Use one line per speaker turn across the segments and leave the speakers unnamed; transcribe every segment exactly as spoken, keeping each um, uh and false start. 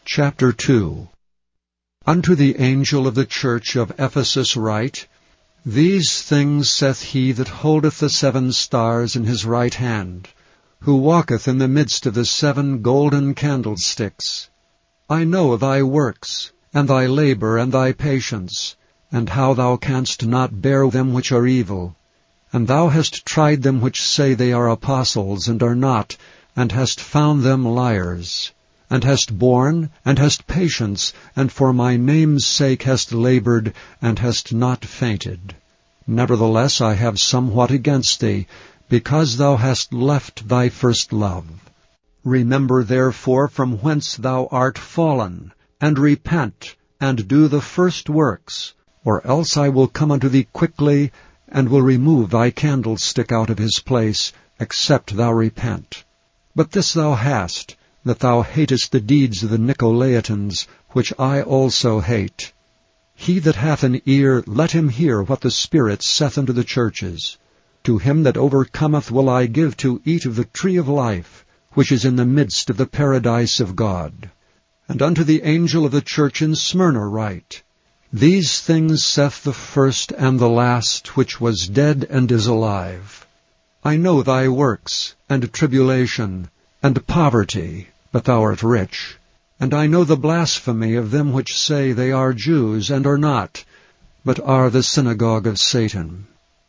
Chapter two. Unto the angel of the church of Ephesus write, These things saith he that holdeth the seven stars in his right hand, who walketh in the midst of the seven golden candlesticks. I know thy works, and thy labor, and thy patience, and how thou canst not bear them which are evil. And thou hast tried them which say they are apostles, and are not, and hast found them liars. And hast borne, and hast patience, and for my name's sake hast labored, and hast not fainted. Nevertheless I have somewhat against thee, because thou hast left thy first love. Remember therefore from whence thou art fallen, and repent, and do the first works, or else I will come unto thee quickly, and will remove thy candlestick out of his place, except thou repent. But this thou hast, that thou hatest the deeds of the Nicolaitans, which I also hate. He that hath an ear, let him hear what the Spirit saith unto the churches. To him that overcometh will I give to eat of the tree of life, which is in the midst of the paradise of God. And unto the angel of the church in Smyrna write, These things saith the first and the last, which was dead and is alive. I know thy works, and tribulation, and poverty, but thou art rich. And I know the blasphemy of them which say they are Jews, and are not, but are the synagogue of Satan.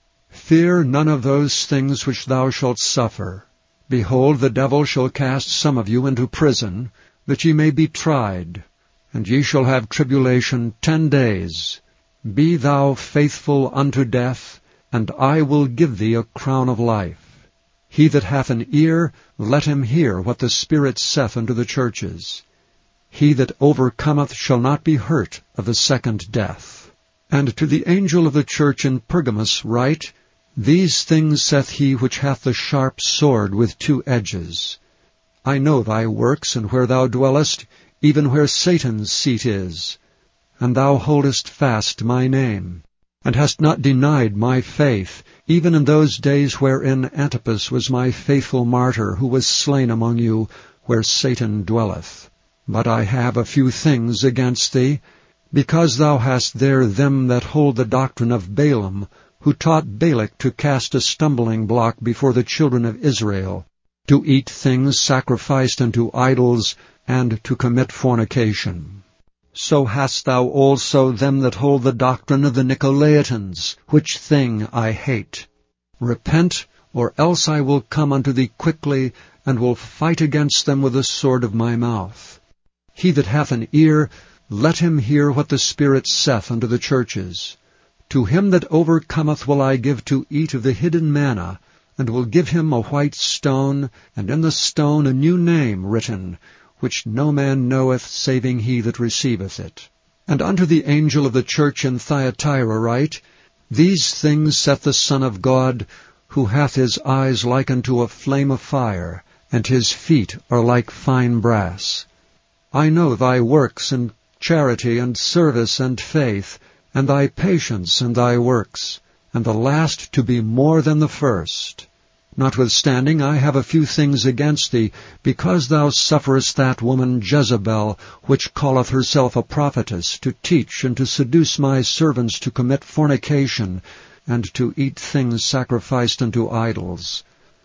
Fear none of those things which thou shalt suffer. Behold, the devil shall cast some of you into prison, that ye may be tried, and ye shall have tribulation ten days. Be thou faithful unto death, and I will give thee a crown of life. He that hath an ear, let him hear what the Spirit saith unto the churches. He that overcometh shall not be hurt of the second death. And to the angel of the church in Pergamos write, These things saith he which hath the sharp sword with two edges. I know thy works, and where thou dwellest, even where Satan's seat is. And thou holdest fast my name, and hast not denied my faith, even in those days wherein Antipas was my faithful martyr, who was slain among you, where Satan dwelleth. But I have a few things against thee, because thou hast there them that hold the doctrine of Balaam, who taught Balak to cast a stumbling block before the children of Israel, to eat things sacrificed unto idols, and to commit fornication. So hast thou also them that hold the doctrine of the Nicolaitans, which thing I hate. Repent, or else I will come unto thee quickly, and will fight against them with the sword of my mouth. He that hath an ear, let him hear what the Spirit saith unto the churches. To him that overcometh will I give to eat of the hidden manna, and will give him a white stone, and in the stone a new name written, which no man knoweth saving he that receiveth it. And unto the angel of the church in Thyatira write, These things saith the Son of God, who hath his eyes like unto a flame of fire, and his feet are like fine brass. I know thy works, and charity, and service, and faith, and thy patience, and thy works, and the last to be more than the first. Notwithstanding, I have a few things against thee, because thou sufferest that woman Jezebel, which calleth herself a prophetess, to teach and to seduce my servants to commit fornication, and to eat things sacrificed unto idols.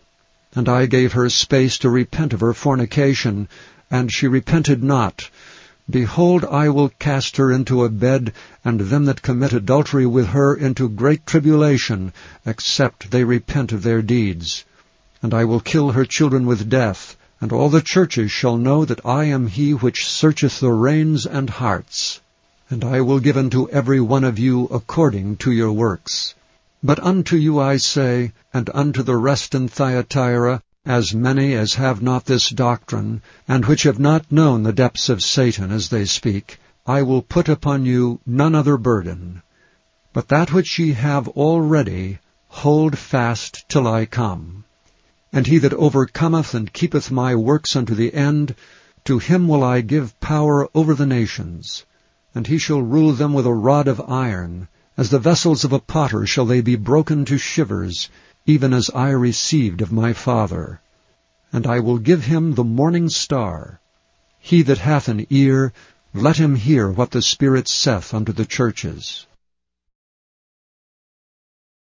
And I gave her space to repent of her fornication, and she repented not. Behold, I will cast her into a bed, and them that commit adultery with her into great tribulation, except they repent of their deeds. And I will kill her children with death, and all the churches shall know that I am he which searcheth the reins and hearts. And I will give unto every one of you according to your works. But unto you I say, and unto the rest in Thyatira, as many as have not this doctrine, and which have not known the depths of Satan as they speak, I will put upon you none other burden. But that which ye have already, hold fast till I come. And he that overcometh and keepeth my works unto the end, to him will I give power over the nations. And he shall rule them with a rod of iron. As the vessels of a potter shall they be broken to shivers, even as I received of my Father. And I will give him the morning star. He that hath an ear, let him hear what the Spirit saith unto the churches.